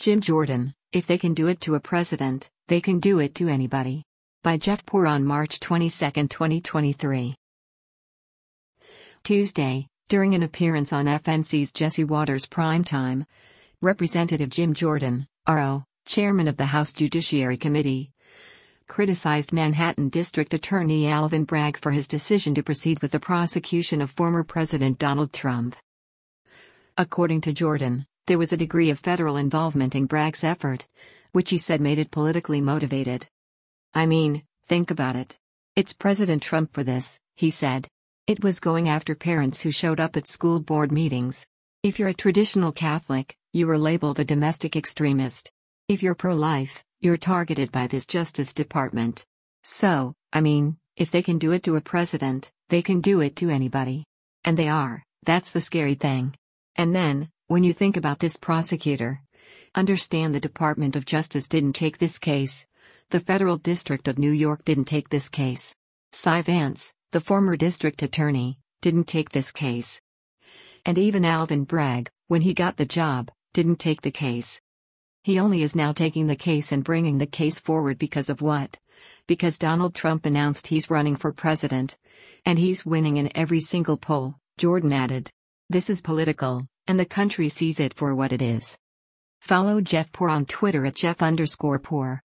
Jim Jordan, if they can do it to a president, they can do it to anybody. By Jeff Poor on March 22, 2023. Tuesday, during an appearance on FNC's Jesse Watters Primetime, Representative Jim Jordan, RO, chairman of the House Judiciary Committee, criticized Manhattan District Attorney Alvin Bragg for his decision to proceed with the prosecution of former President Donald Trump. According to Jordan, there was a degree of federal involvement in Bragg's effort, which he said made it politically motivated. "I mean, think about it. It's President Trump for this," he said. "It was going after parents who showed up at school board meetings. If you're a traditional Catholic, you were labeled a domestic extremist. If you're pro-life, you're targeted by this Justice Department. So, I mean, if they can do it to a president, they can do it to anybody. And they are, that's the scary thing. And then, when you think about this prosecutor, understand the Department of Justice didn't take this case. The Federal District of New York didn't take this case. Cy Vance, the former district attorney, didn't take this case. And even Alvin Bragg, when he got the job, didn't take the case. He only is now taking the case and bringing the case forward because of what? Because Donald Trump announced he's running for president. And he's winning in every single poll," Jordan added. "This is political, and the country sees it for what it is." Follow Jeff Poor on Twitter at Jeff_Poor.